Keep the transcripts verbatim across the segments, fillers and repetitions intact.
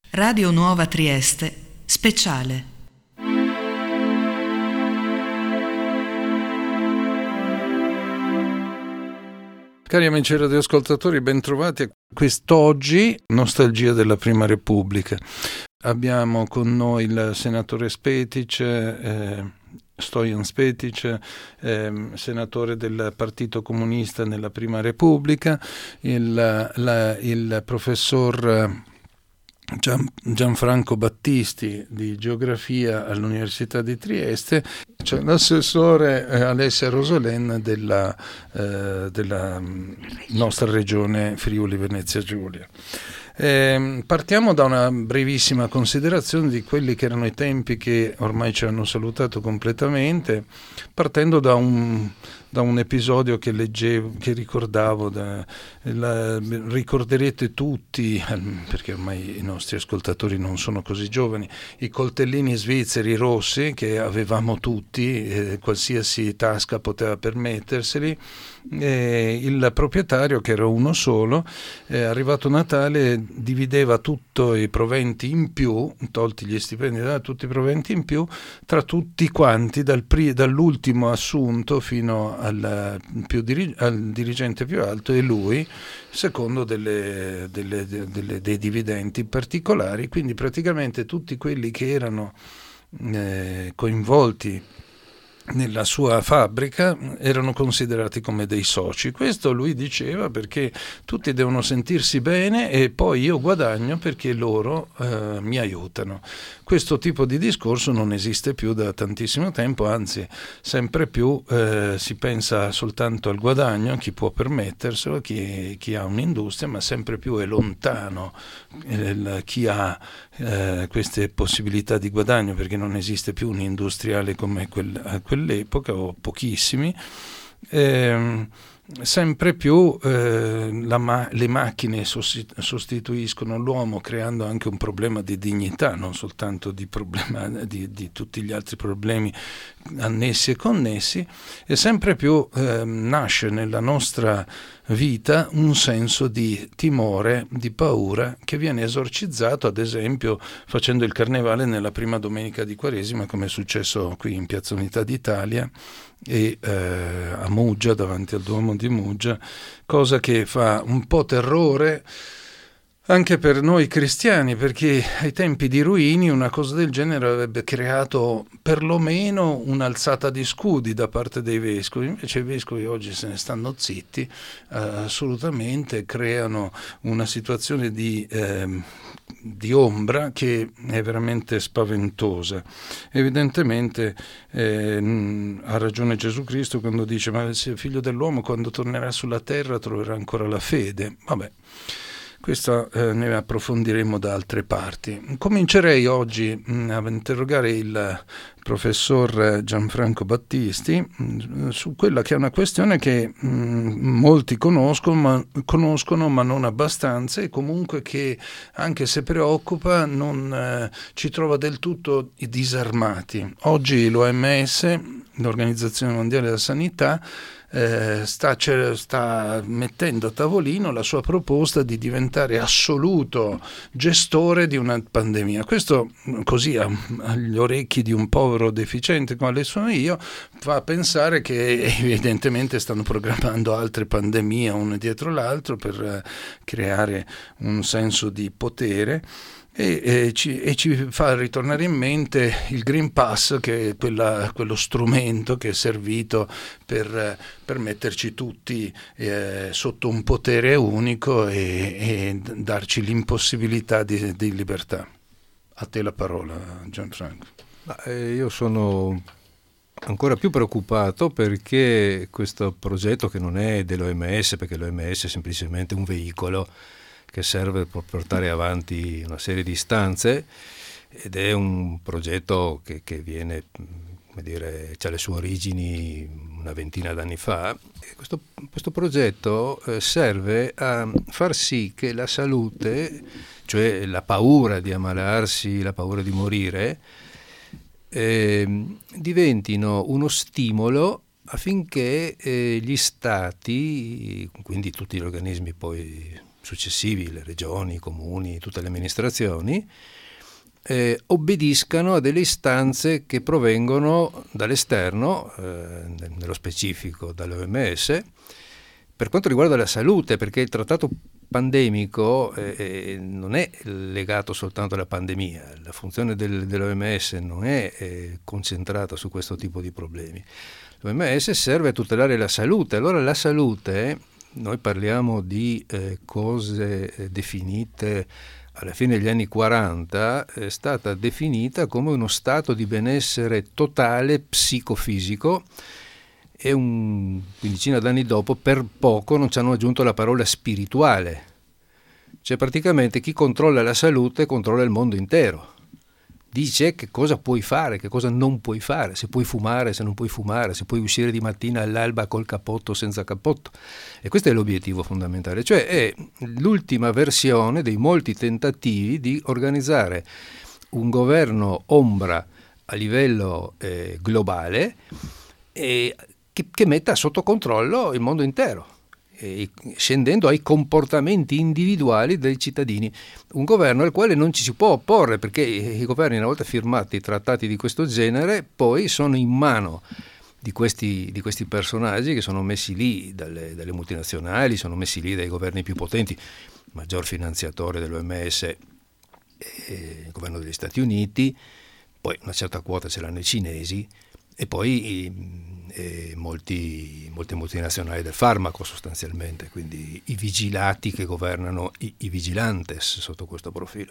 Radio Nuova Trieste, speciale. Cari amici radioascoltatori, bentrovati a quest'oggi Nostalgia della Prima Repubblica. Abbiamo con noi il senatore Spetic, eh, Stojan Spetic, eh, senatore del Partito Comunista nella Prima Repubblica, il, la, il professor Gian, Gianfranco Battisti di Geografia all'Università di Trieste, c'è l'assessore eh, Alessia Rosolén della, eh, della nostra regione Friuli Venezia Giulia. Eh, partiamo da una brevissima considerazione di quelli che erano i tempi che ormai ci hanno salutato completamente, partendo da un, da un episodio che leggevo, che ricordavo, da, la, ricorderete tutti, perché ormai i nostri ascoltatori non sono così giovani, i coltellini svizzeri rossi che avevamo tutti, eh, qualsiasi tasca poteva permetterseli. Eh, il proprietario, che era uno solo, eh, arrivato Natale divideva tutti i proventi in più, tolti gli stipendi, da tutti i proventi in più tra tutti quanti, dal pri- dall'ultimo assunto fino al, più diri- al dirigente più alto, e lui secondo delle, delle, delle, dei dividendi particolari. Quindi praticamente tutti quelli che erano eh, coinvolti nella sua fabbrica erano considerati come dei soci. Questo lui diceva perché tutti devono sentirsi bene e poi io guadagno perché loro eh, mi aiutano. Questo tipo di discorso non esiste più da tantissimo tempo, anzi sempre più eh, si pensa soltanto al guadagno, chi può permetterselo, chi, chi ha un'industria, ma sempre più è lontano eh, chi ha eh, queste possibilità di guadagno, perché non esiste più un industriale come quel, a quell'epoca, o pochissimi. Eh, sempre più eh, la ma- le macchine sostituiscono l'uomo, creando anche un problema di dignità, non soltanto di, problema, di, di tutti gli altri problemi annessi e connessi, e sempre più eh, nasce nella nostra vita un senso di timore, di paura, che viene esorcizzato ad esempio facendo il carnevale nella prima domenica di Quaresima, come è successo qui in Piazza Unità d'Italia e eh, a Muggia, davanti al Duomo di Muggia, cosa che fa un po' terrore anche per noi cristiani, perché ai tempi di Ruini una cosa del genere avrebbe creato perlomeno un'alzata di scudi da parte dei vescovi. Invece i vescovi oggi se ne stanno zitti, eh, assolutamente, creano una situazione di, eh, di ombra che è veramente spaventosa. Evidentemente eh, ha ragione Gesù Cristo quando dice: ma il figlio dell'uomo quando tornerà sulla terra troverà ancora la fede. Vabbè, questo eh, ne approfondiremo da altre parti. Comincerei oggi mh, a interrogare il professor Gianfranco Battisti mh, su quella che è una questione che mh, molti conoscono ma, conoscono ma non abbastanza, e comunque che, anche se preoccupa, non eh, ci trova del tutto disarmati. Oggi l'O M S, l'Organizzazione Mondiale della Sanità, Eh, sta, sta mettendo a tavolino la sua proposta di diventare assoluto gestore di una pandemia. Questo, così agli orecchi di un povero deficiente quale sono io, fa pensare che evidentemente stanno programmando altre pandemie una dietro l'altro per eh, creare un senso di potere. E, e, ci, e ci fa ritornare in mente il Green Pass, che è quella, quello strumento che è servito per, per metterci tutti eh, sotto un potere unico e, e darci l'impossibilità di, di libertà. A te la parola, Gianfranco. Ma, eh, io sono ancora più preoccupato perché questo progetto, che non è dell'O M S, perché l'O M S è semplicemente un veicolo che serve per portare avanti una serie di istanze, ed è un progetto che, che viene, come dire, c'ha le sue origini una ventina d'anni fa. E questo, questo progetto eh, serve a far sì che la salute, cioè la paura di ammalarsi, la paura di morire, eh, diventino uno stimolo affinché eh, gli stati, quindi tutti gli organismi poi successivi, le regioni, i comuni, tutte le amministrazioni, eh, obbediscano a delle istanze che provengono dall'esterno, eh, nello specifico dall'O M S, per quanto riguarda la salute, perché il trattato pandemico eh, non è legato soltanto alla pandemia, la funzione del, dell'O M S non è eh, concentrata su questo tipo di problemi. L'O M S serve a tutelare la salute, allora la salute, noi parliamo di eh, cose eh, definite alla fine degli anni quaranta, è stata definita come uno stato di benessere totale psicofisico, e un quindicina d'anni dopo per poco non ci hanno aggiunto la parola spirituale, cioè praticamente chi controlla la salute controlla il mondo intero, dice che cosa puoi fare, che cosa non puoi fare, se puoi fumare, se non puoi fumare, se puoi uscire di mattina all'alba col cappotto o senza cappotto, e questo è l'obiettivo fondamentale, cioè è l'ultima versione dei molti tentativi di organizzare un governo ombra a livello eh, globale e Che, che metta sotto controllo il mondo intero, e, scendendo ai comportamenti individuali dei cittadini. Un governo al quale non ci si può opporre, perché i governi, una volta firmati trattati di questo genere, poi sono in mano di questi, di questi personaggi che sono messi lì dalle, dalle multinazionali, sono messi lì dai governi più potenti. Il maggior finanziatore dell'O M S è il governo degli Stati Uniti, poi una certa quota ce l'hanno i cinesi, e poi e molti, molte multinazionali del farmaco sostanzialmente, quindi i vigilati che governano i, i vigilantes sotto questo profilo.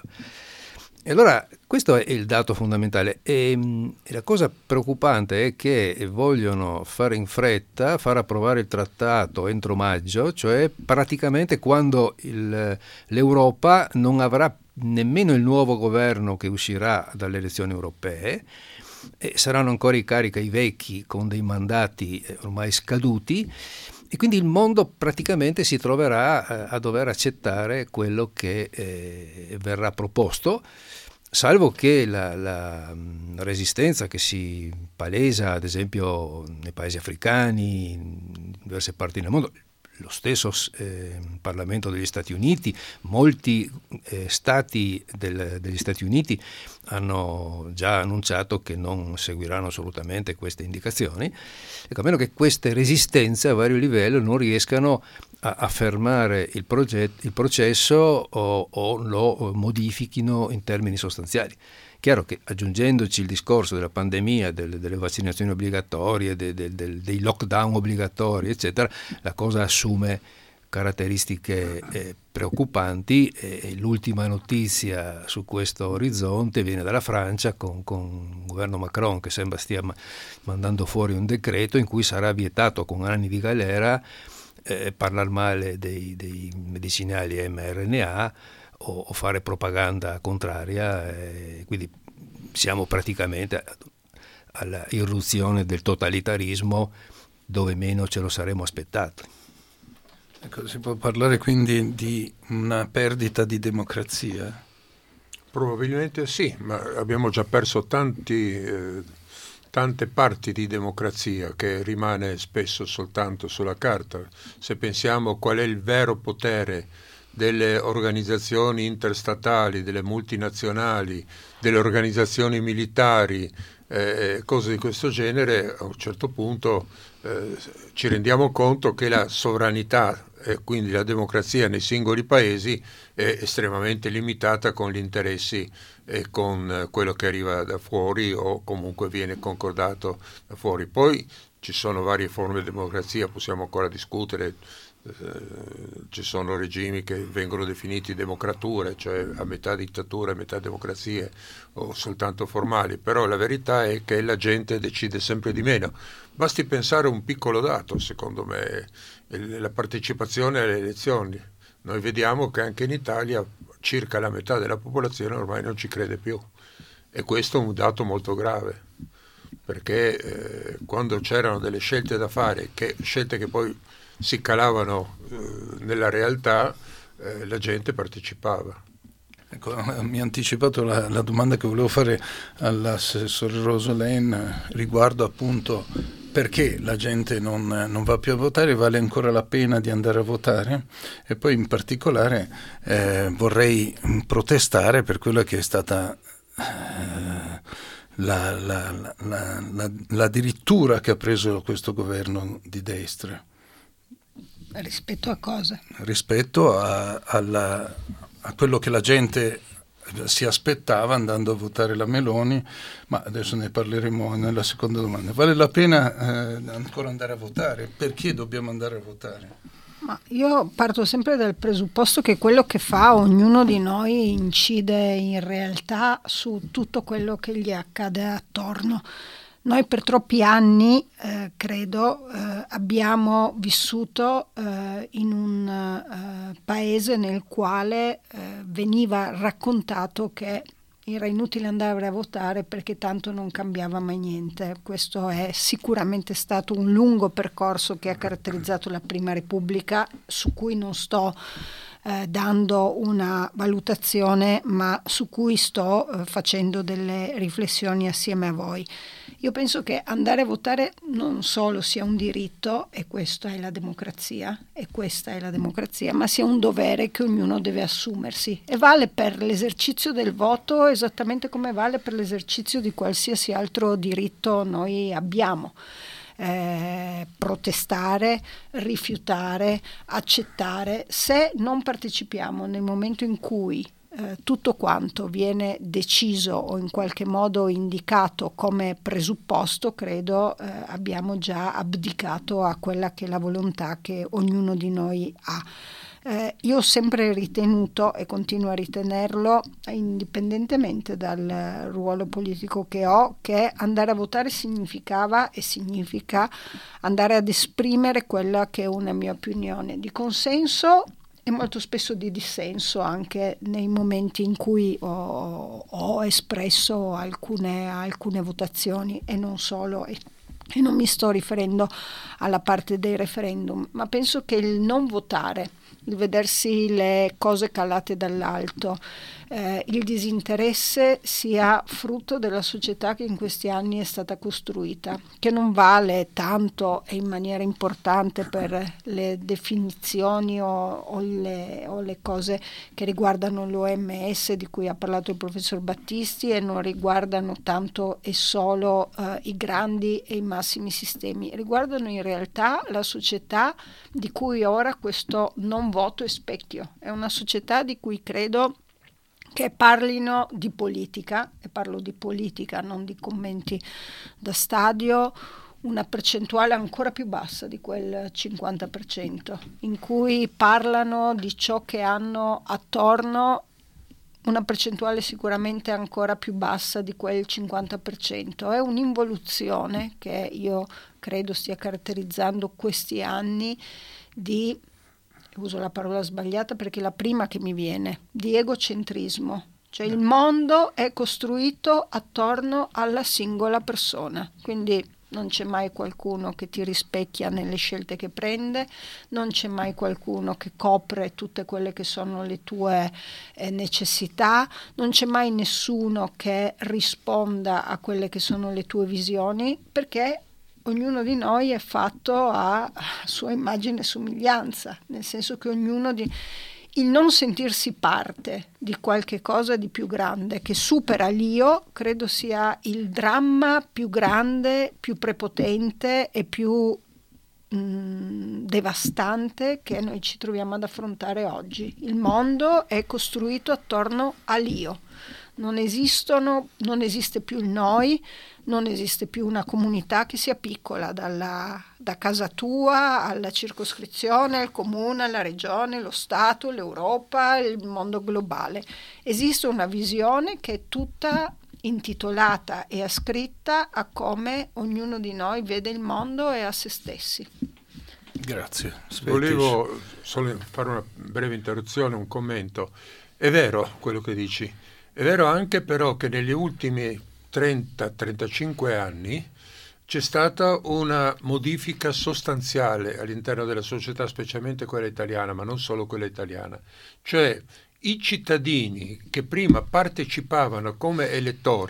E allora questo è il dato fondamentale, e, e la cosa preoccupante è che vogliono fare in fretta, far approvare il trattato entro maggio, cioè praticamente quando il, l'Europa non avrà nemmeno il nuovo governo che uscirà dalle elezioni europee, e saranno ancora in carica i vecchi con dei mandati ormai scaduti, e quindi il mondo praticamente si troverà eh, a dover accettare quello che eh, verrà proposto, salvo che la, la resistenza che si palesa ad esempio nei paesi africani, in diverse parti del mondo, lo stesso eh, Parlamento degli Stati Uniti, molti eh, stati del, degli Stati Uniti hanno già annunciato che non seguiranno assolutamente queste indicazioni, ecco, a meno che queste resistenze a vario livello non riescano a, a fermare il, proget- il processo o, o lo modifichino in termini sostanziali. Chiaro che aggiungendoci il discorso della pandemia, del, delle vaccinazioni obbligatorie, de, de, de, dei lockdown obbligatori, eccetera, la cosa assume caratteristiche eh, preoccupanti, e l'ultima notizia su questo orizzonte viene dalla Francia con, con il governo Macron, che sembra stia ma- mandando fuori un decreto in cui sarà vietato con anni di galera eh, parlare male dei, dei medicinali mRNA o, o fare propaganda contraria, eh, quindi siamo praticamente alla irruzione del totalitarismo dove meno ce lo saremmo aspettato. Ecco, si può parlare quindi di una perdita di democrazia? Probabilmente sì, ma abbiamo già perso tanti, eh, tante parti di democrazia che rimane spesso soltanto sulla carta. Se pensiamo qual è il vero potere delle organizzazioni interstatali, delle multinazionali, delle organizzazioni militari, eh, cose di questo genere, a un certo punto eh, ci rendiamo conto che la sovranità e quindi la democrazia nei singoli paesi è estremamente limitata con gli interessi e con quello che arriva da fuori o comunque viene concordato da fuori. Poi ci sono varie forme di democrazia, possiamo ancora discutere. Ci sono regimi che vengono definiti democrature, cioè a metà dittatura e a metà democrazie o soltanto formali, però la verità è che la gente decide sempre di meno. Basti pensare a un piccolo dato, secondo me, la partecipazione alle elezioni. Noi vediamo che anche in Italia circa la metà della popolazione ormai non ci crede più, e questo è un dato molto grave, perché eh, quando c'erano delle scelte da fare, che, scelte che poi si calavano eh, nella realtà, eh, la gente partecipava. Ecco, mi ha anticipato la, la domanda che volevo fare all'assessore Rosolén riguardo appunto perché la gente non, non va più a votare, vale ancora la pena di andare a votare, e poi in particolare eh, vorrei protestare per quella che è stata eh, la, la, la, la, la, la dirittura che ha preso questo governo di destra. Rispetto a cosa? Rispetto a, alla, a quello che la gente si aspettava andando a votare la Meloni, ma adesso ne parleremo nella seconda domanda. Vale la pena eh, ancora andare a votare? Perché dobbiamo andare a votare? Ma io parto sempre dal presupposto che quello che fa ognuno di noi incide in realtà su tutto quello che gli accade attorno. Noi per troppi anni, eh, credo, eh, abbiamo vissuto eh, in un eh, paese nel quale eh, veniva raccontato che era inutile andare a votare perché tanto non cambiava mai niente. Questo è sicuramente stato un lungo percorso che ha caratterizzato la Prima Repubblica, su cui non sto eh, dando una valutazione, ma su cui sto eh, facendo delle riflessioni assieme a voi. Io penso che andare a votare non solo sia un diritto, e questa è la democrazia, e questa è la democrazia, ma sia un dovere che ognuno deve assumersi. E vale per l'esercizio del voto esattamente come vale per l'esercizio di qualsiasi altro diritto noi abbiamo. Eh, protestare, rifiutare, accettare. Se non partecipiamo nel momento in cui Eh, tutto quanto viene deciso o in qualche modo indicato come presupposto, credo eh, abbiamo già abdicato a quella che è la volontà che ognuno di noi ha. Eh, io ho sempre ritenuto e continuo a ritenerlo, indipendentemente dal ruolo politico che ho, che andare a votare significava e significa andare ad esprimere quella che è una mia opinione di consenso e molto spesso di dissenso, anche nei momenti in cui ho, ho espresso alcune, alcune votazioni, e non solo, e, e non mi sto riferendo alla parte dei referendum, ma penso che il non votare, il vedersi le cose calate dall'alto, eh, il disinteresse sia frutto della società che in questi anni è stata costruita, che non vale tanto e in maniera importante per le definizioni o, o, le, o le cose che riguardano l'O M S di cui ha parlato il professor Battisti, e non riguardano tanto e solo eh, i grandi e i massimi sistemi, riguardano in realtà la società di cui ora questo non voto è specchio. È una società di cui credo che parlino di politica, e parlo di politica, non di commenti da stadio, una percentuale ancora più bassa di quel cinquanta per cento, in cui parlano di ciò che hanno attorno, una percentuale sicuramente ancora più bassa di quel cinquanta per cento. È un'involuzione che io credo stia caratterizzando questi anni di, uso la parola sbagliata perché è la prima che mi viene, di egocentrismo. Cioè il mondo è costruito attorno alla singola persona, quindi non c'è mai qualcuno che ti rispecchia nelle scelte che prende, non c'è mai qualcuno che copre tutte quelle che sono le tue eh, necessità, non c'è mai nessuno che risponda a quelle che sono le tue visioni, perché ognuno di noi è fatto a sua immagine e somiglianza, nel senso che ognuno di... Il non sentirsi parte di qualche cosa di più grande che supera l'io, credo sia il dramma più grande, più prepotente e più mh, devastante che noi ci troviamo ad affrontare oggi. Il mondo è costruito attorno all'io. Non esistono, non esiste più il noi, non esiste più una comunità che sia piccola, dalla, da casa tua alla circoscrizione, al comune, alla regione, lo Stato, l'Europa, il mondo globale. Esiste una visione che è tutta intitolata e ascritta a come ognuno di noi vede il mondo e a se stessi. Grazie. Svetish. Volevo solo fare una breve interruzione, un commento. È vero quello che dici, è vero anche però che negli ultimi trenta trentacinque anni c'è stata una modifica sostanziale all'interno della società, specialmente quella italiana, ma non solo quella italiana. Cioè i cittadini che prima partecipavano come elettori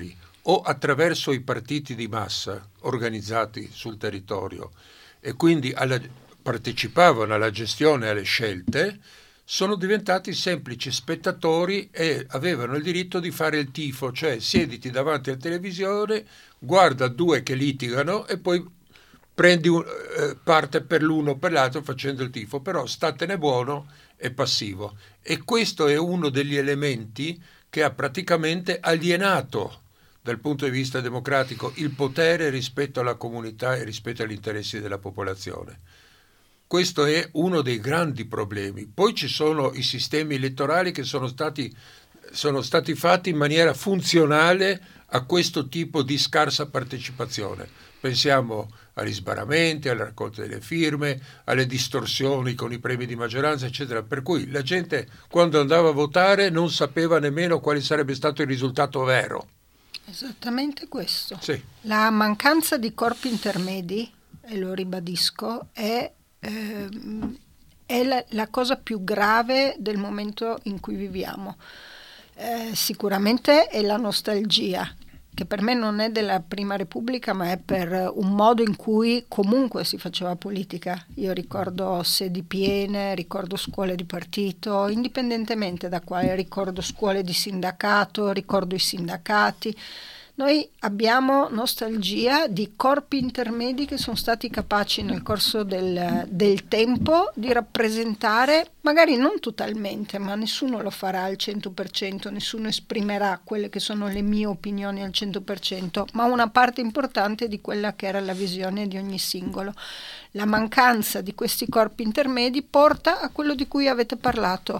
o attraverso i partiti di massa organizzati sul territorio e quindi alla, partecipavano alla gestione e alle scelte, sono diventati semplici spettatori e avevano il diritto di fare il tifo, cioè siediti davanti alla televisione, guarda due che litigano e poi prendi un, eh, parte per l'uno o per l'altro facendo il tifo, però statene buono e passivo. E questo è uno degli elementi che ha praticamente alienato dal punto di vista democratico il potere rispetto alla comunità e rispetto agli interessi della popolazione. Questo è uno dei grandi problemi. Poi ci sono i sistemi elettorali che sono stati, sono stati fatti in maniera funzionale a questo tipo di scarsa partecipazione. Pensiamo agli sbarramenti, alla raccolta delle firme, alle distorsioni con i premi di maggioranza, eccetera. Per cui la gente, quando andava a votare, non sapeva nemmeno quale sarebbe stato il risultato vero. Esattamente questo. Sì. La mancanza di corpi intermedi, e lo ribadisco, è, ehm, è la, la cosa più grave del momento in cui viviamo. Eh, sicuramente è la nostalgia, che per me non è della Prima Repubblica, ma è per un modo in cui comunque si faceva politica. Io ricordo sedi piene, ricordo scuole di partito, indipendentemente da quale, ricordo scuole di sindacato, ricordo i sindacati. Noi abbiamo nostalgia di corpi intermedi che sono stati capaci nel corso del, del tempo di rappresentare, magari non totalmente, ma nessuno lo farà al cento per cento, nessuno esprimerà quelle che sono le mie opinioni al cento per cento, ma una parte importante di quella che era la visione di ogni singolo. La mancanza di questi corpi intermedi porta a quello di cui avete parlato,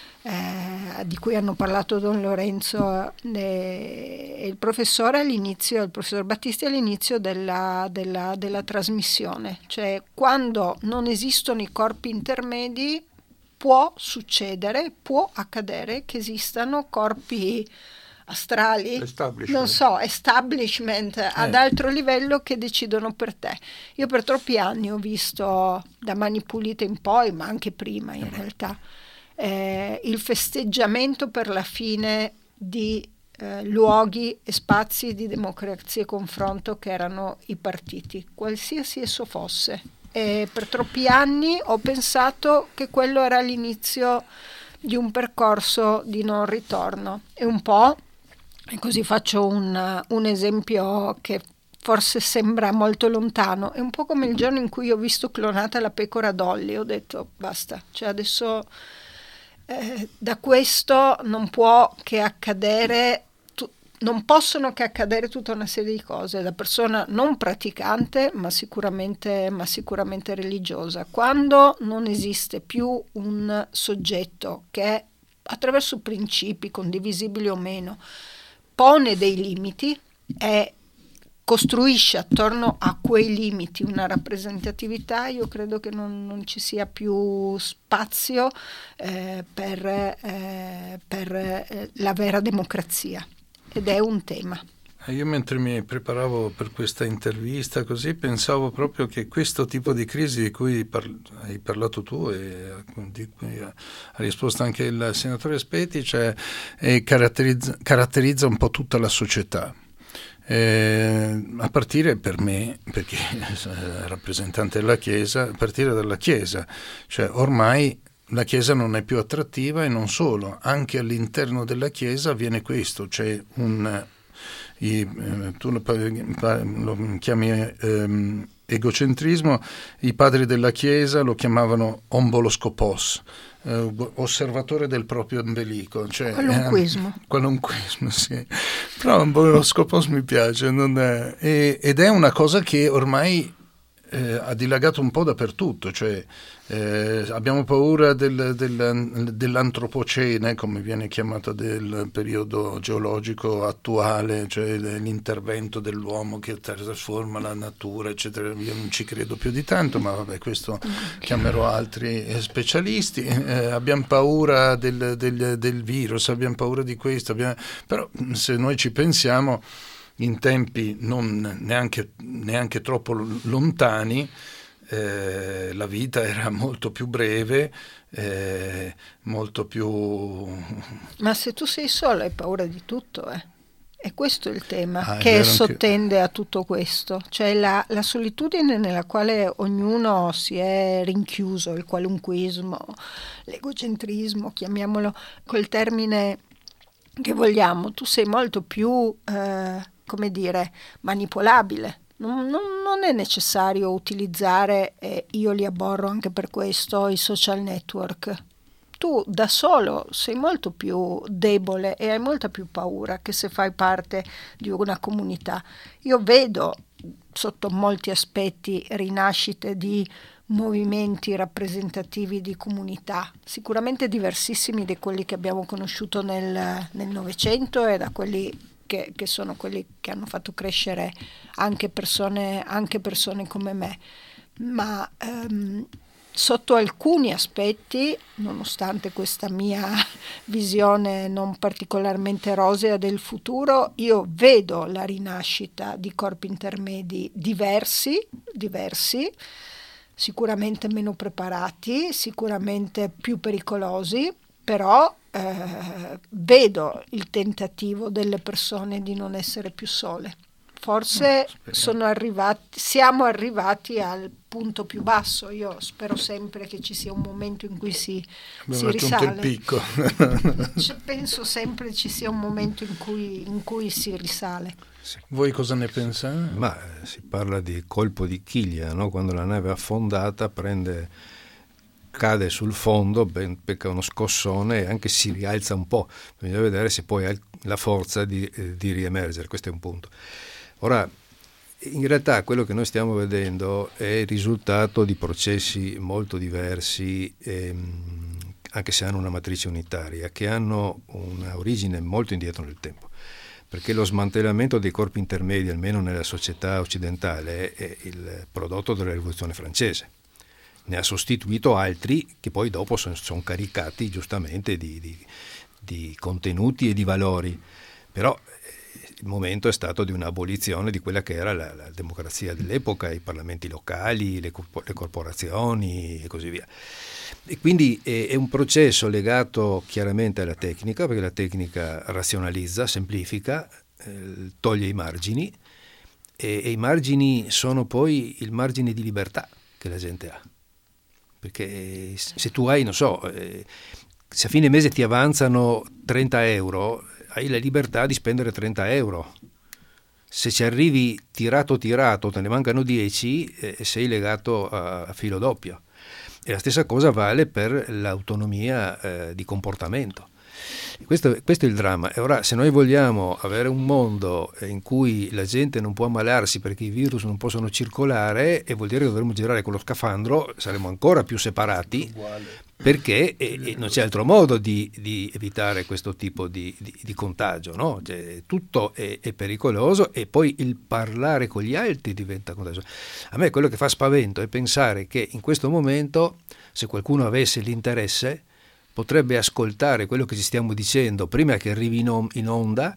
Eh, di cui hanno parlato Don Lorenzo e eh, il professore all'inizio, il professor Battisti all'inizio della, della, della trasmissione, cioè quando non esistono i corpi intermedi può succedere, può accadere che esistano corpi astrali, non so, establishment eh. ad alto livello che decidono per te. Io per troppi anni ho visto, da Mani Pulite in poi, ma anche prima in realtà, Eh, il festeggiamento per la fine di eh, luoghi e spazi di democrazia e confronto che erano i partiti, qualsiasi esso fosse. E per troppi anni ho pensato che quello era l'inizio di un percorso di non ritorno. E un po', e così faccio un, un esempio che forse sembra molto lontano, è un po' come il giorno in cui ho visto clonata la pecora Dolly, ho detto basta, cioè adesso Eh, da questo non può che accadere, tu, non possono che accadere tutta una serie di cose, da persona non praticante ma sicuramente, ma sicuramente religiosa. Quando non esiste più un soggetto che attraverso principi condivisibili o meno pone dei limiti e costruisce attorno a quei limiti una rappresentatività, io credo che non, non ci sia più spazio eh, per, eh, per eh, la vera democrazia, ed è un tema. Io mentre mi preparavo per questa intervista così pensavo proprio che questo tipo di crisi di cui par- hai parlato tu e di cui ha risposto anche il senatore Speti, cioè, eh, caratterizza, caratterizza un po' tutta la società. Eh, a partire per me, perché eh, rappresentante della Chiesa, a partire dalla Chiesa, cioè ormai la Chiesa non è più attrattiva e non solo, anche all'interno della Chiesa avviene questo, c'è un, i, eh, tu lo, lo chiami ehm, egocentrismo, i padri della Chiesa lo chiamavano omboloscopos, eh, osservatore del proprio ombelico, cioè qualunquismo, eh, qualunquismo sì. Però omboloscopos mi piace, non è, e, ed è una cosa che ormai eh, ha dilagato un po' dappertutto, cioè eh, abbiamo paura del, del, dell'antropocene, come viene chiamata, del periodo geologico attuale, cioè l'intervento dell'uomo che trasforma la natura, eccetera. Io non ci credo più di tanto, ma vabbè, questo chiamerò altri specialisti. Eh, abbiamo paura del, del, del virus, abbiamo paura di questo, abbiamo... però se noi ci pensiamo, in tempi non neanche, neanche troppo lontani, eh, la vita era molto più breve, eh, molto più... Ma se tu sei solo hai paura di tutto, eh? E questo è il tema ah, è che vero, sottende anche... a tutto questo, cioè la, la solitudine nella quale ognuno si è rinchiuso, il qualunquismo, l'egocentrismo, chiamiamolo col termine che vogliamo. Tu sei molto più, eh, come dire, manipolabile. Non, non, non è necessario utilizzare, e io li aborro anche per questo, i social network. Tu da solo sei molto più debole e hai molta più paura che se fai parte di una comunità. Io vedo sotto molti aspetti rinascite di movimenti rappresentativi di comunità, sicuramente diversissimi da quelli che abbiamo conosciuto nel, nel Novecento e da quelli che, che sono quelli che hanno fatto crescere anche persone, anche persone come me. Ma ehm, sotto alcuni aspetti, nonostante questa mia visione non particolarmente rosea del futuro, io vedo la rinascita di corpi intermedi diversi, diversi, sicuramente meno preparati, sicuramente più pericolosi, però eh, vedo il tentativo delle persone di non essere più sole. Forse no, sono arrivati, siamo arrivati al punto più basso. Io spero sempre che ci sia un momento in cui si, si risale. Il picco. Penso sempre ci sia un momento in cui, in cui si risale. Sì. Voi cosa ne pensate? Ma si parla di colpo di chiglia, no? Quando la nave è affondata prende, cade sul fondo, ben, pecca uno scossone e anche si rialza un po'. Bisogna vedere se poi ha la forza di, eh, di riemergere. Questo è un punto. Ora, in realtà quello che noi stiamo vedendo è il risultato di processi molto diversi, ehm, anche se hanno una matrice unitaria, che hanno una origine molto indietro nel tempo. Perché lo smantellamento dei corpi intermedi, almeno nella società occidentale, è il prodotto della Rivoluzione francese. Ne ha sostituito altri che poi dopo sono, sono caricati giustamente di, di, di contenuti e di valori. Però il momento è stato di un'abolizione di quella che era la, la democrazia dell'epoca, i parlamenti locali, le, le corporazioni e così via. E quindi è, è un processo legato chiaramente alla tecnica, perché la tecnica razionalizza, semplifica, eh, toglie i margini e, e i margini sono poi il margine di libertà che la gente ha. Perché se tu hai, non so, eh, se a fine mese ti avanzano trenta euro, hai la libertà di spendere trenta euro. Se ci arrivi tirato tirato, te ne mancano dieci, eh, sei legato a, a filo doppio. E la stessa cosa vale per l'autonomia eh, di comportamento. Questo, questo è il dramma. E ora, se noi vogliamo avere un mondo in cui la gente non può ammalarsi perché i virus non possono circolare, e vuol dire che dovremmo girare con lo scafandro, saremo ancora più separati, perché e, e non c'è altro modo di, di evitare questo tipo di, di, di contagio, no? Cioè, tutto è, è pericoloso e poi il parlare con gli altri diventa contagioso. A me quello che fa spavento è pensare che in questo momento, se qualcuno avesse l'interesse, potrebbe ascoltare quello che ci stiamo dicendo prima che arrivi in, on- in onda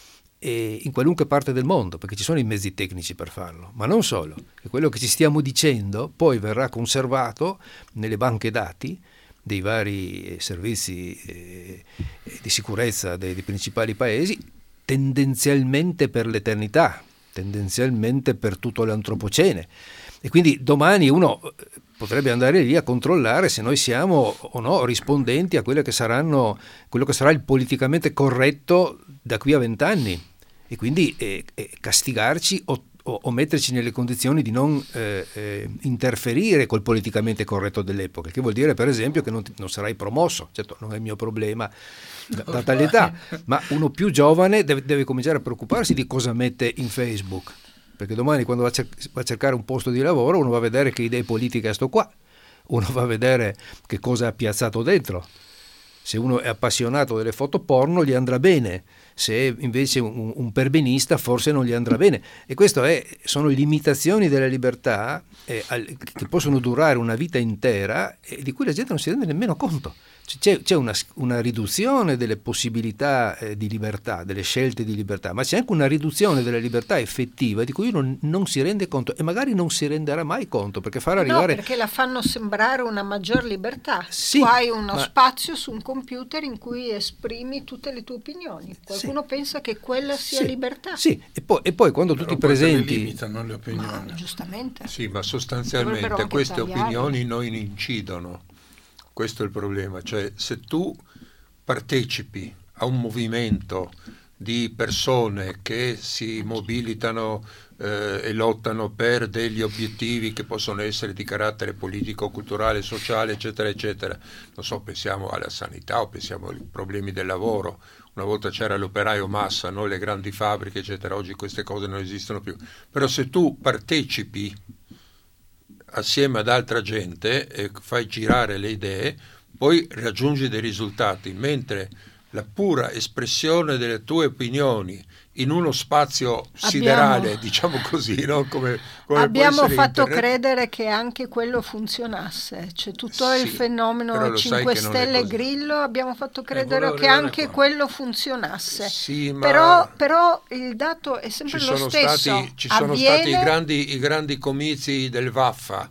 e in qualunque parte del mondo, perché ci sono i mezzi tecnici per farlo, ma non solo, che quello che ci stiamo dicendo poi verrà conservato nelle banche dati dei vari servizi eh, di sicurezza dei, dei principali paesi, tendenzialmente per l'eternità, tendenzialmente per tutto l'antropocene. E quindi domani uno potrebbe andare lì a controllare se noi siamo o no rispondenti a quello che saranno, quello che sarà il politicamente corretto da qui a vent'anni, e quindi eh, eh, castigarci o, o, o metterci nelle condizioni di non eh, eh, interferire col politicamente corretto dell'epoca, che vuol dire per esempio che non, non sarai promosso. Certo, non è il mio problema data l'età, ma uno più giovane deve, deve cominciare a preoccuparsi di cosa mette in Facebook, perché domani quando va a, cer- va a cercare un posto di lavoro uno va a vedere che idee politiche ha sto qua, uno va a vedere che cosa ha piazzato dentro. Se uno è appassionato delle foto porno gli andrà bene, se è invece un, un perbenista forse non gli andrà bene. E queste sono limitazioni della libertà eh, al, che possono durare una vita intera e di cui la gente non si rende nemmeno conto. C'è, c'è una, una riduzione delle possibilità eh, di libertà, delle scelte di libertà, ma c'è anche una riduzione della libertà effettiva di cui uno non si rende conto e magari non si renderà mai conto, perché far arrivare... No, perché la fanno sembrare una maggior libertà. Sì, tu hai uno ma... spazio su un computer in cui esprimi tutte le tue opinioni. Qualcuno qualcuno sì. pensa che quella sia sì. libertà. Sì, e poi, e poi quando Però tu ti presenti... limitano le opinioni. Ma, giustamente. Sì, ma sostanzialmente queste tagliare. opinioni non incidono. Questo è il problema. Cioè, se tu partecipi a un movimento di persone che si mobilitano eh, e lottano per degli obiettivi che possono essere di carattere politico, culturale, sociale, eccetera, eccetera. Non so, pensiamo alla sanità o pensiamo ai problemi del lavoro. Una volta c'era l'operaio massa, no? Le grandi fabbriche, eccetera. Oggi queste cose non esistono più. Però se tu partecipi assieme ad altra gente e fai girare le idee, poi raggiungi dei risultati, mentre la pura espressione delle tue opinioni in uno spazio siderale, abbiamo, diciamo così, no? come, come abbiamo fatto internet. credere che anche quello funzionasse, c'è tutto sì, il fenomeno cinque Stelle Grillo, abbiamo fatto credere che anche qua. quello funzionasse, sì, ma però, però il dato è sempre ci lo sono stesso. Stati, ci sono Avviene... stati i grandi, i grandi comizi del Vaffa,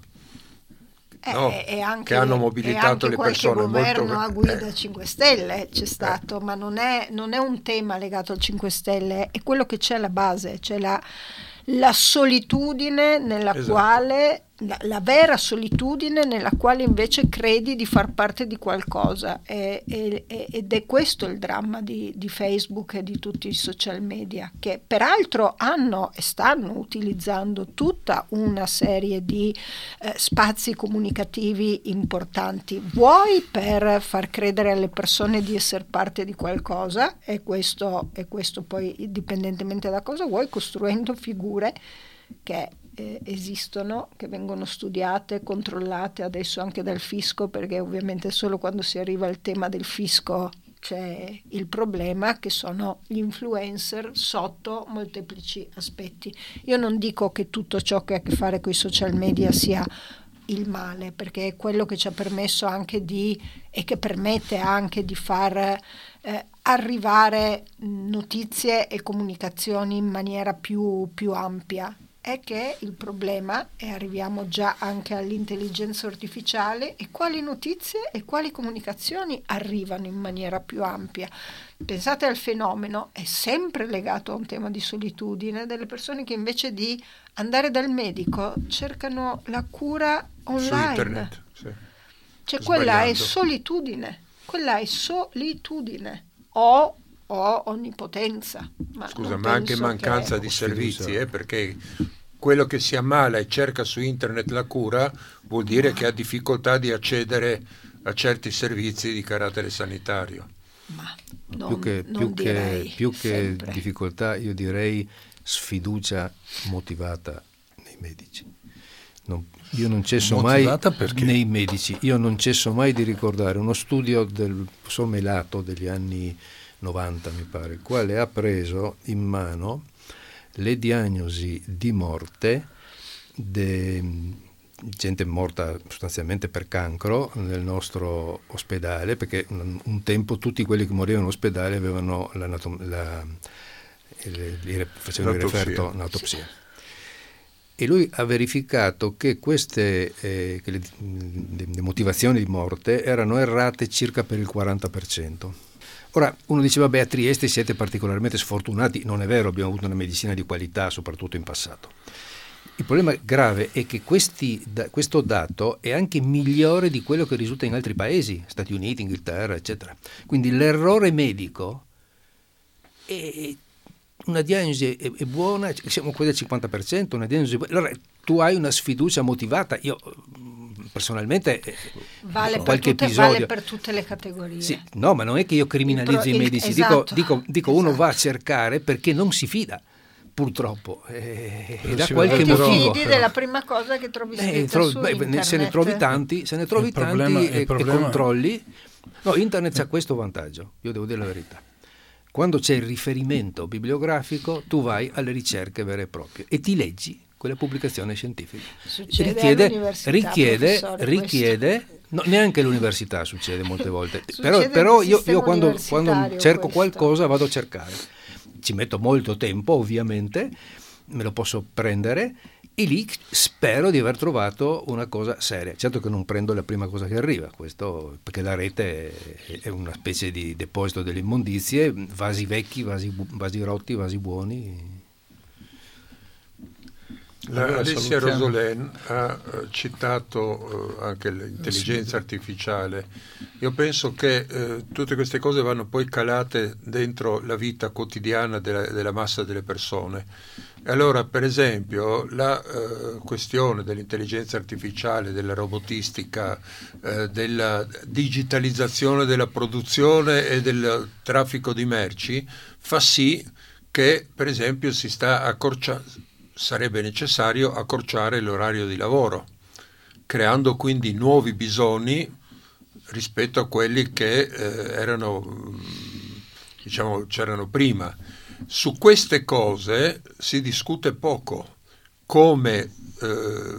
no, e, e anche, che hanno mobilitato le persone. Qualche governo molto... a guida eh. cinque Stelle c'è stato, eh. ma non è, non è un tema legato al cinque Stelle, è quello che c'è alla base, c'è la, la solitudine nella esatto. quale la, la vera solitudine nella quale invece credi di far parte di qualcosa, e, e, ed è questo il dramma di, di Facebook e di tutti i social media, che peraltro hanno e stanno utilizzando tutta una serie di eh, spazi comunicativi importanti, vuoi per far credere alle persone di essere parte di qualcosa, e questo, e questo poi indipendentemente da cosa, vuoi costruendo figure che Eh, esistono, che vengono studiate, controllate adesso anche dal fisco, perché ovviamente solo quando si arriva al tema del fisco c'è il problema, che sono gli influencer sotto molteplici aspetti. Io non dico che tutto ciò che ha a che fare con i social media sia il male, perché è quello che ci ha permesso anche di, e che permette anche di far eh, arrivare notizie e comunicazioni in maniera più, più ampia. È che il problema, e arriviamo già anche all'intelligenza artificiale, e quali notizie e quali comunicazioni arrivano in maniera più ampia. Pensate al fenomeno, è sempre legato a un tema di solitudine, delle persone che invece di andare dal medico cercano la cura online. Su internet, sì. Cioè quella è solitudine, quella è solitudine o o onnipotenza. Ma Scusa, ma anche mancanza che... di servizi, eh, perché quello che si ammala e cerca su internet la cura vuol dire ma... che ha difficoltà di accedere a certi servizi di carattere sanitario. Ma non, più che, non più direi che, più che sempre. difficoltà, io direi sfiducia motivata nei medici. Non, io non cesso motivata mai perché? nei medici, io non cesso mai di ricordare uno studio del professor Melato degli anni novanta, mi pare, il quale ha preso in mano le diagnosi di morte di gente morta sostanzialmente per cancro nel nostro ospedale, perché un, un tempo tutti quelli che morivano in ospedale avevano la, la, le, le, facevano il referto un'autopsia. E lui ha verificato che queste eh, che le, le motivazioni di morte erano errate circa per il quaranta per cento. Ora, uno diceva, beh, a Trieste siete particolarmente sfortunati. Non è vero, abbiamo avuto una medicina di qualità, soprattutto in passato. Il problema grave è che questi, da, questo dato è anche migliore di quello che risulta in altri paesi, Stati Uniti, Inghilterra, eccetera. Quindi l'errore medico è una diagnosi è, è buona, siamo quasi al cinquanta per cento, una diagnosi buona. Allora, tu hai una sfiducia motivata. Io personalmente vale, per qualche tutte, episodio vale per tutte le categorie. Sì, no, ma non è che io criminalizzo pro, i medici, il, esatto, dico, dico, dico esatto. Uno va a cercare perché non si fida, purtroppo, eh, e da si qualche e ti motivo. fidi della prima cosa che trovi scritta eh, trovi, su beh, internet. se ne trovi tanti, se ne trovi il problema, tanti e, problema... e controlli. No, internet ha questo vantaggio, io devo dire la verità. Quando c'è il riferimento bibliografico, tu vai alle ricerche vere e proprie e ti leggi quella pubblicazione scientifica. Succede richiede, richiede, richiede no, neanche all'università succede molte volte. però, però io, io quando, quando cerco questo. qualcosa vado a cercare. Ci metto molto tempo, ovviamente, me lo posso prendere, E lì spero di aver trovato una cosa seria. Certo che non prendo la prima cosa che arriva, questo perché la rete è una specie di deposito delle immondizie, vasi vecchi, vasi, vasi rotti, vasi buoni. La Allora, Alessia salutiamo. Rosolén ha eh, citato eh, anche l'intelligenza artificiale. Io penso che eh, tutte queste cose vanno poi calate dentro la vita quotidiana della, della massa delle persone. E allora, per esempio, la eh, questione dell'intelligenza artificiale, della robotistica, eh, della digitalizzazione della produzione e del traffico di merci fa sì che, per esempio, si sta accorciando, sarebbe necessario accorciare l'orario di lavoro, creando quindi nuovi bisogni rispetto a quelli che eh, erano, diciamo, c'erano prima. Su queste cose si discute poco, come eh,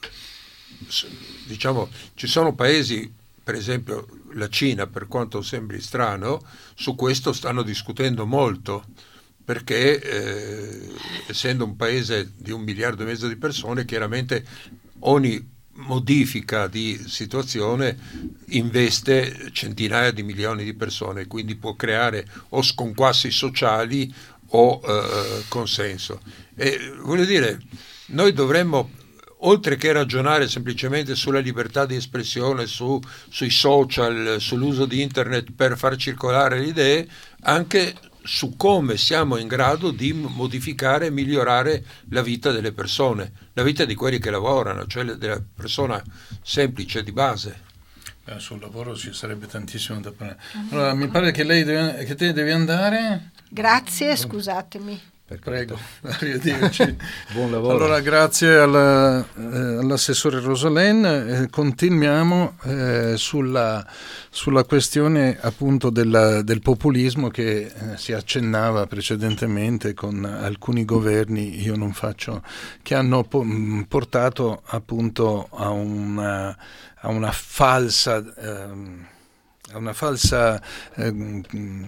diciamo, ci sono paesi, per esempio la Cina, per quanto sembri strano, su questo stanno discutendo molto, perché eh, essendo un paese di un miliardo e mezzo di persone, chiaramente ogni modifica di situazione investe centinaia di milioni di persone, quindi può creare o sconquassi sociali o eh, consenso. E voglio dire, noi dovremmo, oltre che ragionare semplicemente sulla libertà di espressione, su, sui social, sull'uso di internet per far circolare le idee, anche su come siamo in grado di modificare e migliorare la vita delle persone, la vita di quelli che lavorano, cioè della persona semplice di base. Beh, sul lavoro ci sarebbe tantissimo da parlare. Allora, mi pare che lei deve, che te devi andare. Grazie, scusatemi. Prego, arrivederci. Buon lavoro. Allora, grazie alla, eh, all'assessore Rosolén. Eh, continuiamo eh, sulla, sulla questione appunto della, del populismo che eh, si accennava precedentemente con alcuni governi, io non faccio, che hanno po- portato appunto a una, a una falsa... Ehm, a una falsa eh,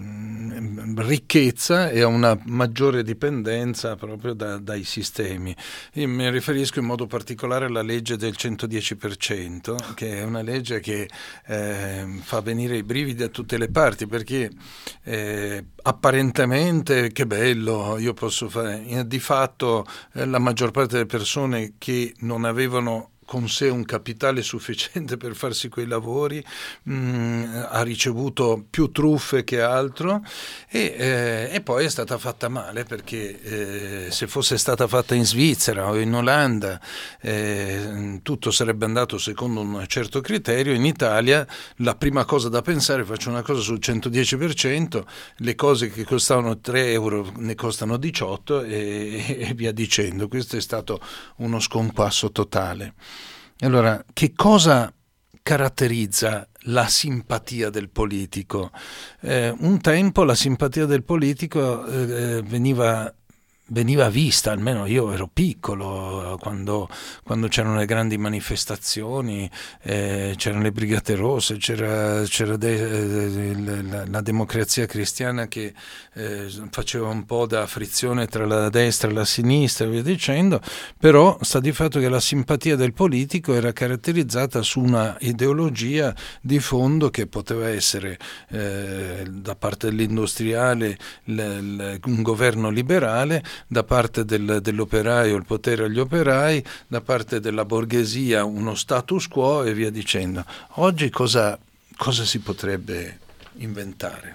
ricchezza e a una maggiore dipendenza proprio da, dai sistemi. Io mi riferisco in modo particolare alla legge del centodieci per cento, che è una legge che eh, fa venire i brividi da tutte le parti, perché eh, apparentemente che bello, io posso fare, di fatto eh, la maggior parte delle persone che non avevano con sé un capitale sufficiente per farsi quei lavori, mh, ha ricevuto più truffe che altro e, eh, e poi è stata fatta male, perché eh, se fosse stata fatta in Svizzera o in Olanda eh, tutto sarebbe andato secondo un certo criterio. In Italia la prima cosa da pensare, faccio una cosa sul centodieci per cento, le cose che costavano tre euro ne costano diciotto e, e via dicendo. Questo è stato uno sconquasso totale. Allora, che cosa caratterizza la simpatia del politico? Eh, un tempo la simpatia del politico eh, veniva veniva vista, almeno io ero piccolo, quando, quando c'erano le grandi manifestazioni, eh, c'erano le Brigate Rosse, c'era, c'era de, la, la democrazia cristiana che eh, faceva un po' da frizione tra la destra e la sinistra e via dicendo, però sta di fatto che la simpatia del politico era caratterizzata su una ideologia di fondo che poteva essere eh, da parte dell'industriale l, l, un governo liberale, da parte del, dell'operaio il potere agli operai, da parte della borghesia uno status quo e via dicendo. Oggi cosa, cosa si potrebbe inventare?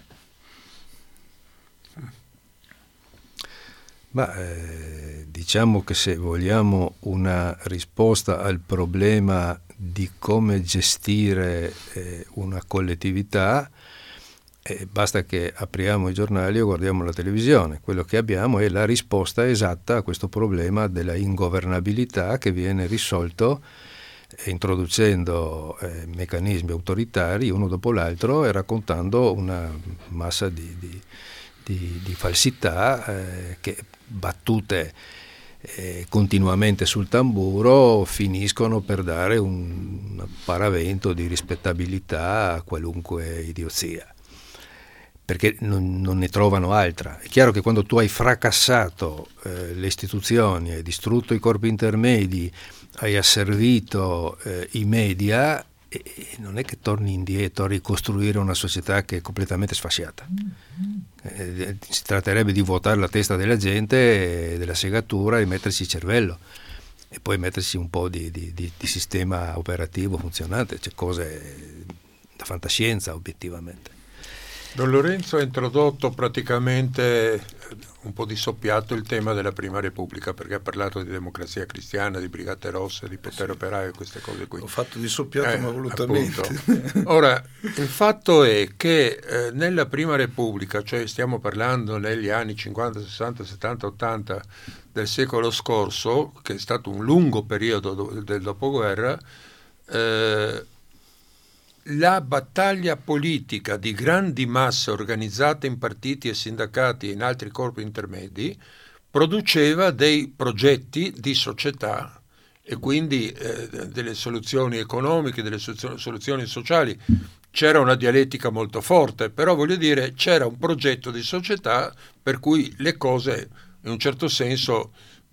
Ma eh, diciamo che se vogliamo una risposta al problema di come gestire eh, una collettività, Eh, basta che apriamo i giornali o guardiamo la televisione. Quello che abbiamo è la risposta esatta a questo problema della ingovernabilità, che viene risolto eh, introducendo eh, meccanismi autoritari uno dopo l'altro e raccontando una massa di, di, di, di falsità eh, che, battute eh, continuamente sul tamburo, finiscono per dare un paravento di rispettabilità a qualunque idiozia. perché non, non ne trovano altra. È chiaro che quando tu hai fracassato eh, le istituzioni, hai distrutto i corpi intermedi, hai asservito eh, i media, e, e non è che torni indietro a ricostruire una società che è completamente sfasciata. Eh, si tratterebbe di vuotare la testa della gente, eh, della segatura, e mettersi il cervello e poi mettersi un po' di, di, di, di sistema operativo funzionante, cioè cose da fantascienza obiettivamente. Don Lorenzo ha introdotto praticamente un po' di soppiatto il tema della Prima Repubblica, perché ha parlato di democrazia cristiana, di brigate rosse, di potere sì. operaio, queste cose qui. Ho fatto di soppiatto eh, ma volutamente. Appunto. Ora, il fatto è che eh, nella Prima Repubblica, cioè stiamo parlando negli anni cinquanta, sessanta, settanta, ottanta del secolo scorso, che è stato un lungo periodo do- del dopoguerra, eh, la battaglia politica di grandi masse organizzate in partiti e sindacati e in altri corpi intermedi produceva dei progetti di società e quindi eh, delle soluzioni economiche, delle soluzioni sociali. C'era una dialettica molto forte, però voglio dire, c'era un progetto di società per cui le cose, in un certo senso,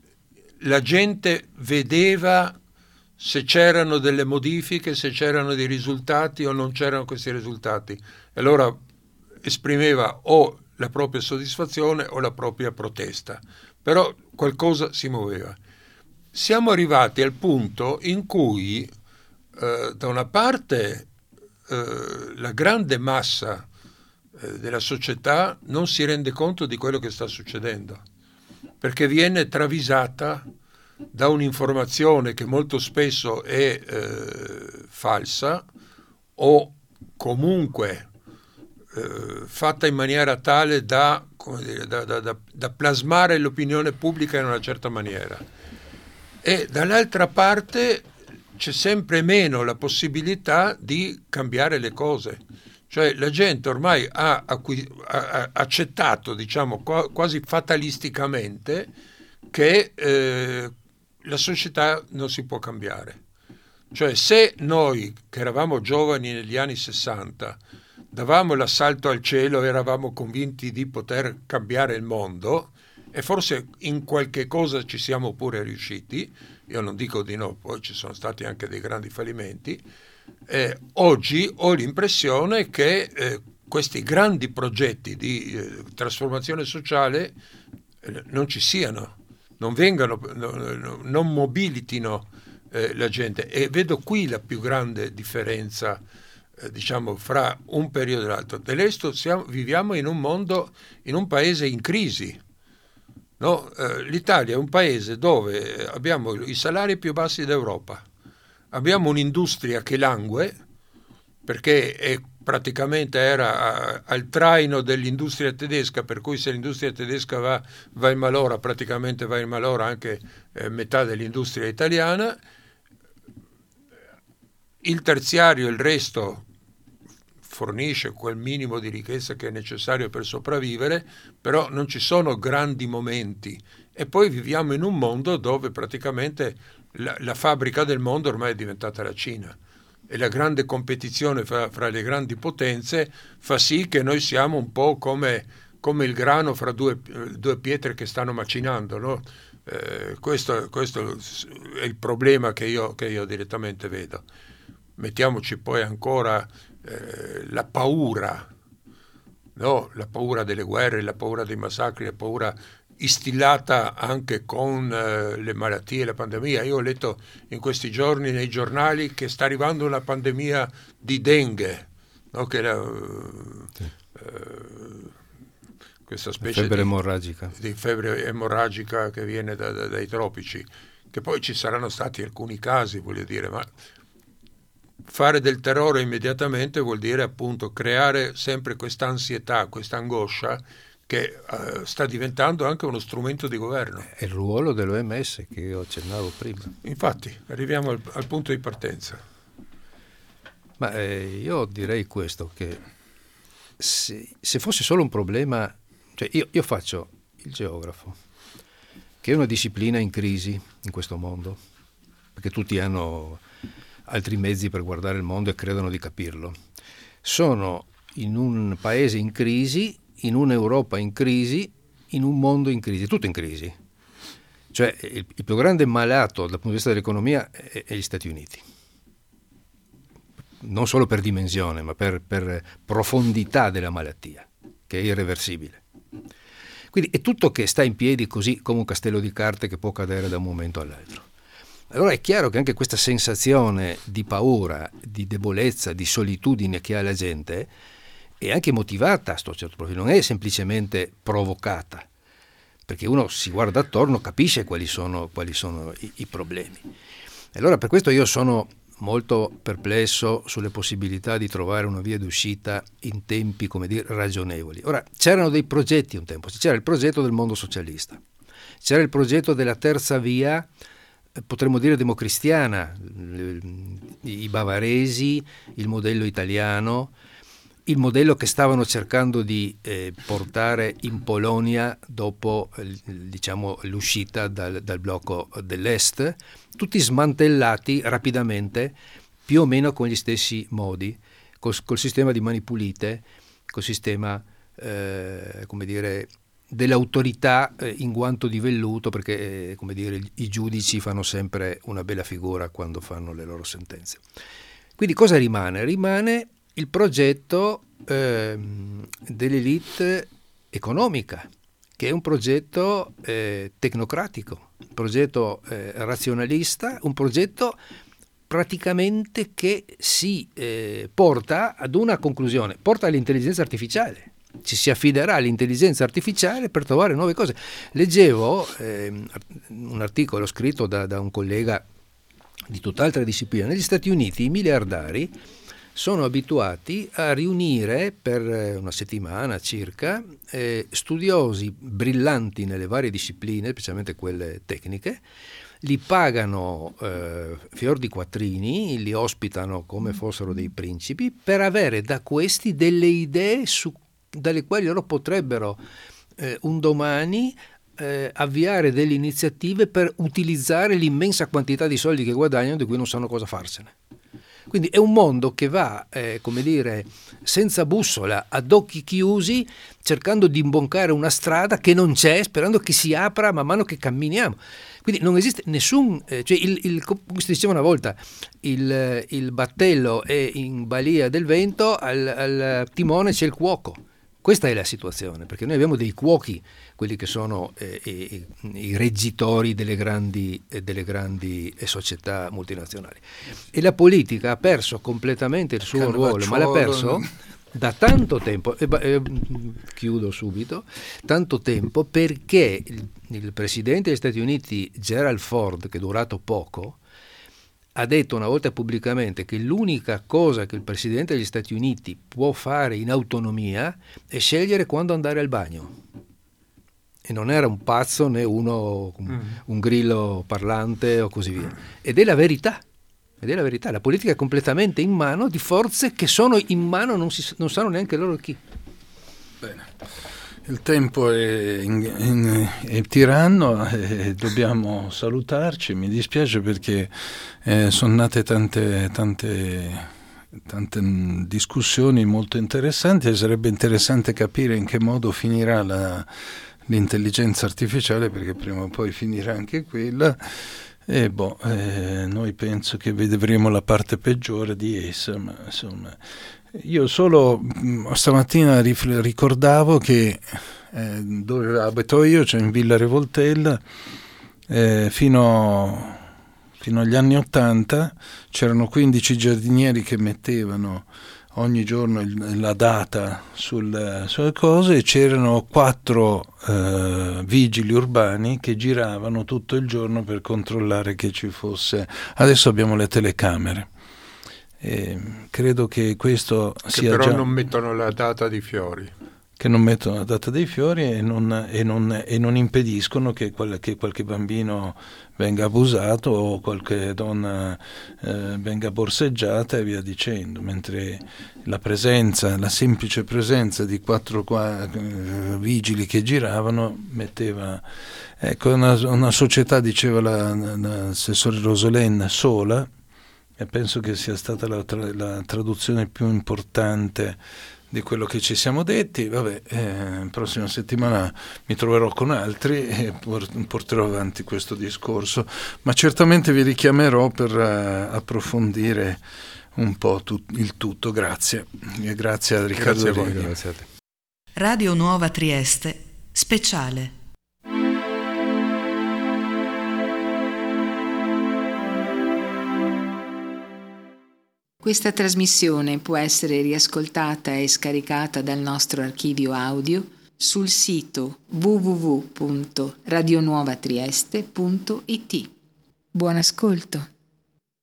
la gente vedeva se c'erano delle modifiche, se c'erano dei risultati o non c'erano questi risultati. E allora esprimeva o la propria soddisfazione o la propria protesta. Però qualcosa si muoveva. Siamo arrivati al punto in cui, eh, da una parte, eh, la grande massa eh, della società non si rende conto di quello che sta succedendo, perché viene travisata da un'informazione che molto spesso è eh, falsa o comunque eh, fatta in maniera tale da, come dire, da, da, da, da plasmare l'opinione pubblica in una certa maniera. E dall'altra parte c'è sempre meno la possibilità di cambiare le cose. Cioè la gente ormai ha, acqui- ha accettato, diciamo, quasi fatalisticamente che eh, la società non si può cambiare. Cioè se noi, che eravamo giovani negli anni sessanta, davamo l'assalto al cielo e eravamo convinti di poter cambiare il mondo, e forse in qualche cosa ci siamo pure riusciti, io non dico di no, poi ci sono stati anche dei grandi fallimenti, eh, oggi ho l'impressione che eh, questi grandi progetti di eh, trasformazione sociale eh, non ci siano, non vengano, no, non mobilitino eh, la gente, e vedo qui la più grande differenza eh, diciamo fra un periodo e l'altro. Del resto siamo, viviamo in un mondo, in un paese in crisi, no? Eh, L'Italia è un paese dove abbiamo i salari più bassi d'Europa, abbiamo un'industria che langue perché è praticamente era al traino dell'industria tedesca, per cui se l'industria tedesca va, va in malora, praticamente va in malora anche eh, metà dell'industria italiana. Il terziario, il resto, fornisce quel minimo di ricchezza che è necessario per sopravvivere, però non ci sono grandi momenti. E poi viviamo in un mondo dove praticamente la, la fabbrica del mondo ormai è diventata la Cina. E la grande competizione fra, fra le grandi potenze fa sì che noi siamo un po' come, come il grano fra due, due pietre che stanno macinando, no? Eh, questo, questo è il problema che io, che io direttamente vedo. Mettiamoci poi ancora eh, la paura, no? La paura delle guerre, la paura dei massacri, la paura instillata anche con eh, le malattie e la pandemia. Io ho letto in questi giorni nei giornali che sta arrivando una pandemia di dengue, no? Che era uh, sì. uh, questa specie febbre di, emorragica. di febbre emorragica che viene da, da, dai tropici, che poi ci saranno stati alcuni casi, voglio dire, ma fare del terrore immediatamente vuol dire appunto creare sempre questa ansietà, questa angoscia che uh, sta diventando anche uno strumento di governo. È il ruolo dell'O M S che io accennavo prima. Infatti, arriviamo al, al punto di partenza. Ma eh, io direi questo, che se, se fosse solo un problema, cioè io, io faccio il geografo, che è una disciplina in crisi in questo mondo, perché tutti hanno altri mezzi per guardare il mondo e credono di capirlo. Sono in un paese in crisi, in un'Europa in crisi, in un mondo in crisi, tutto in crisi. Cioè il, il più grande malato dal punto di vista dell'economia è, è gli Stati Uniti. Non solo per dimensione, ma per, per profondità della malattia, che è irreversibile. Quindi è tutto che sta in piedi così come un castello di carte che può cadere da un momento all'altro. Allora è chiaro che anche questa sensazione di paura, di debolezza, di solitudine che ha la gente è anche motivata a sto certo profilo, non è semplicemente provocata, perché uno si guarda attorno, capisce quali sono, quali sono i, i problemi. E allora per questo io sono molto perplesso sulle possibilità di trovare una via d'uscita in tempi, come dire, ragionevoli. Ora, c'erano dei progetti un tempo, c'era il progetto del mondo socialista, c'era il progetto della terza via, potremmo dire democristiana, i bavaresi, il modello italiano, il modello che stavano cercando di eh, portare in Polonia dopo eh, diciamo, l'uscita dal, dal blocco dell'Est, tutti smantellati rapidamente, più o meno con gli stessi modi, col, col sistema di mani pulite, col sistema eh, come dire, dell'autorità eh, in guanto di velluto, perché eh, come dire, i giudici fanno sempre una bella figura quando fanno le loro sentenze. Quindi cosa rimane? Rimane il progetto eh, dell'elite economica, che è un progetto eh, tecnocratico, un progetto eh, razionalista, un progetto praticamente che si eh, porta ad una conclusione, porta all'intelligenza artificiale. Ci si affiderà all'intelligenza artificiale per trovare nuove cose. Leggevo eh, un articolo scritto da, da un collega di tutt'altra disciplina. Negli Stati Uniti i miliardari sono abituati a riunire per una settimana circa eh, studiosi brillanti nelle varie discipline, specialmente quelle tecniche, li pagano eh, fior di quattrini, li ospitano come fossero dei principi, per avere da questi delle idee su, dalle quali loro potrebbero eh, un domani eh, avviare delle iniziative per utilizzare l'immensa quantità di soldi che guadagnano, di cui non sanno cosa farsene. Quindi è un mondo che va, eh, come dire, senza bussola, ad occhi chiusi, cercando di imboncare una strada che non c'è, sperando che si apra man mano che camminiamo. Quindi non esiste nessun, eh, cioè il, il, come si diceva una volta, il, il battello è in balia del vento, al, al timone c'è il cuoco. Questa è la situazione, perché noi abbiamo dei cuochi, quelli che sono eh, i, i reggitori delle grandi, eh, delle grandi eh, società multinazionali. E la politica ha perso completamente il suo ruolo, ma l'ha perso da tanto tempo, e, eh, chiudo subito, tanto tempo perché il, il presidente degli Stati Uniti, Gerald Ford, che è durato poco, ha detto una volta pubblicamente che l'unica cosa che il Presidente degli Stati Uniti può fare in autonomia è scegliere quando andare al bagno. E non era un pazzo né uno un, un grillo parlante o così via. Ed è la verità. Ed è la verità. La politica è completamente in mano di forze che sono in mano, non, si, non sanno neanche loro chi. Bene. Il tempo è, in, in, è tiranno e dobbiamo salutarci. Mi dispiace perché eh, sono nate tante, tante, tante discussioni molto interessanti e sarebbe interessante capire in che modo finirà la, l'intelligenza artificiale, perché prima o poi finirà anche quella. E boh, eh, noi penso che vedremo la parte peggiore di essa, ma insomma... Io solo stamattina ricordavo che eh, dove abito io, cioè in Villa Revoltella, eh, fino, fino agli anni Ottanta c'erano quindici giardinieri che mettevano ogni giorno il, la data sul, sulle cose, e c'erano quattro eh, vigili urbani che giravano tutto il giorno per controllare che ci fosse. Adesso abbiamo le telecamere. Eh, credo che questo che sia però già... non mettono la data dei fiori. Che non mettono la data dei fiori e non, e non, e non impediscono che, qual, che qualche bambino venga abusato o qualche donna eh, venga borseggiata e via dicendo, mentre la presenza, la semplice presenza di quattro qua, eh, vigili che giravano metteva... Ecco, una, una società, diceva la, l'assessore Rosolén, sola, e penso che sia stata la, tra, la traduzione più importante di quello che ci siamo detti. Vabbè, eh, prossima settimana mi troverò con altri e porterò avanti questo discorso, ma certamente vi richiamerò per uh, approfondire un po' tut- il tutto. Grazie. E grazie a Riccardo. Grazie a voi, Righi. Grazie a te. Radio Nuova Trieste, speciale. Questa trasmissione può essere riascoltata e scaricata dal nostro archivio audio sul sito w w w punto radionuovatrieste punto i t. Buon ascolto.